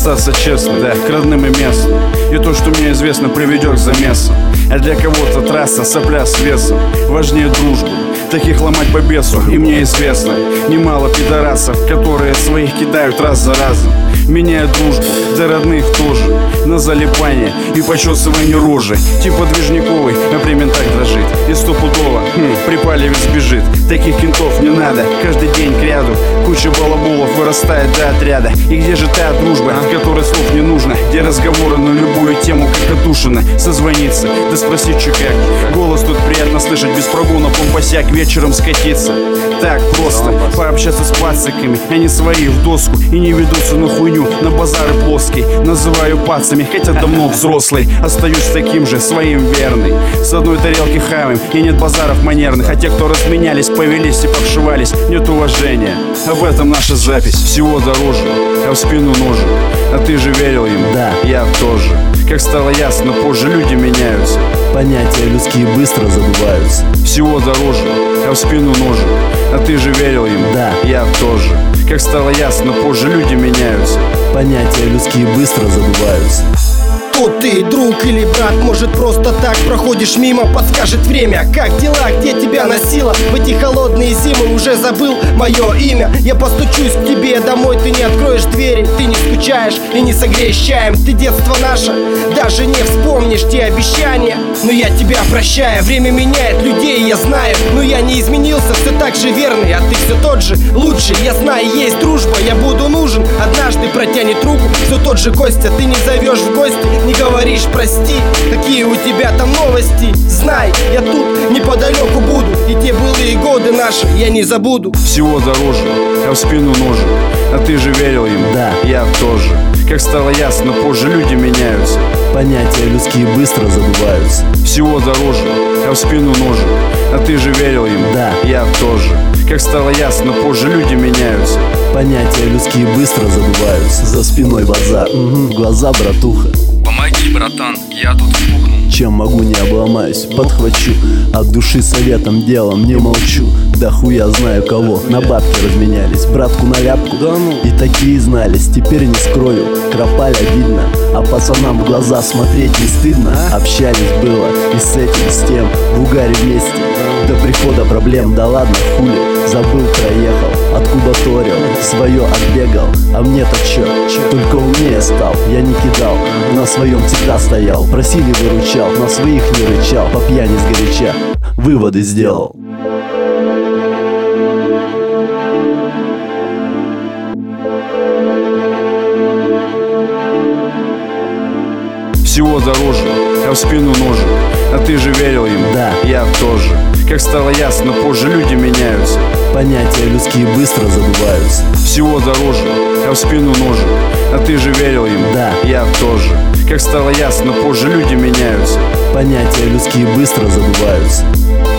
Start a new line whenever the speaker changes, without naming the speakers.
остаться честным, да, к родным и местным. И то, что мне известно, приведет к замесам. А для кого-то трасса, сопля с весом важнее дружбы. Таких ломать по бесу, и мне известно немало пидорасов, которые своих кидают раз за разом. Меняют дружбу, для родных тоже, на залипание и почесывание рожи. Типа движниковый, например, так дрожит. И стопудово, припали весь бежит. Таких кентов не надо, каждый день к ряду. Куча балаболов вырастает до отряда. И где же та дружба, которой слов не нужно? Где разговоры на любую тему, как отушина? Созвониться, да спросить, че как. Голос тут приятно слышать, без прогона помпосяк вечером скатиться. Так просто, пообщаться с пациками. Они свои в доску и не ведутся на хуйню, на базары плоский. Называю пацами, хотя давно взрослый. Остаюсь таким же, своим верный. С одной тарелки хаваем, и нет базаров манерных. А те, кто разменялись, повелись и повшивались, нет уважения. Об этом наша запись, всего дороже, а в спину ножик. А ты же верил им?
Да.
Я тоже. Как стало ясно, позже люди меняются.
Понятия людские быстро забываются.
Всего дороже, а в спину ножик. А ты же верил им?
Да.
Я тоже. Как стало ясно, позже люди меняются.
Понятия людские быстро забываются.
Кто ты, друг или брат, может просто так проходишь мимо, подскажет время. Как дела, где тебя носило? В эти холодные зимы уже забыл мое имя. Я постучусь к тебе домой, ты не откроешь двери. Ты не скучаешь и не согреешь чаем. Ты детство наше, даже не вспомнишь те обещания. Но я тебя прощаю, время меняет людей, я знаю. Но я не изменился, все так же верный. А ты все тот же, лучший, я знаю, есть дружба. Я буду нужен, однажды протянет руку все тот же Костя. Ты не зовешь в гости, не говоришь прости. Какие у тебя там новости? Знай, я тут неподалеку буду. И те былые годы наши я не забуду.
Всего дороже, а в спину ножик. А ты же верил им?
Да.
Я тоже. Как стало ясно, позже люди меняются.
Понятия людские быстро забываются.
Всего дороже, а в спину ножик. А ты же верил им?
Да.
Я тоже. Как стало ясно, позже люди меняются.
Понятия людские быстро забываются. За спиной базар, глаза братуха.
Помоги, братан, я тут впухну.
Чем могу, не обломаюсь, подхвачу. От души советом, делом не молчу. Да хуя знаю кого, на бабки разменялись. Братку на ляпку,
да ну.
И такие знались, теперь не скрою. Кропаля видно, а пацанам в глаза смотреть не стыдно. Общались было и с этим, с тем, в угаре вместе. До прихода проблем, да ладно, хули. Забыл, проехал, откуда торил, свое отбегал. А мне-то чё, только умнее стал. Я не кидал, на своем всегда стоял. Просили, выручал, на своих не рычал. По пьяни сгоряча, выводы сделал.
Всего дороже, а в спину ножик. А ты же верил им?
Да.
Я тоже. Как стало ясно, позже люди меняются.
Понятия людские быстро забываются.
Всего дороже, а в спину ножик. А ты же верил им?
Да.
Я тоже. Как стало ясно, позже люди меняются.
Понятия людские быстро забываются.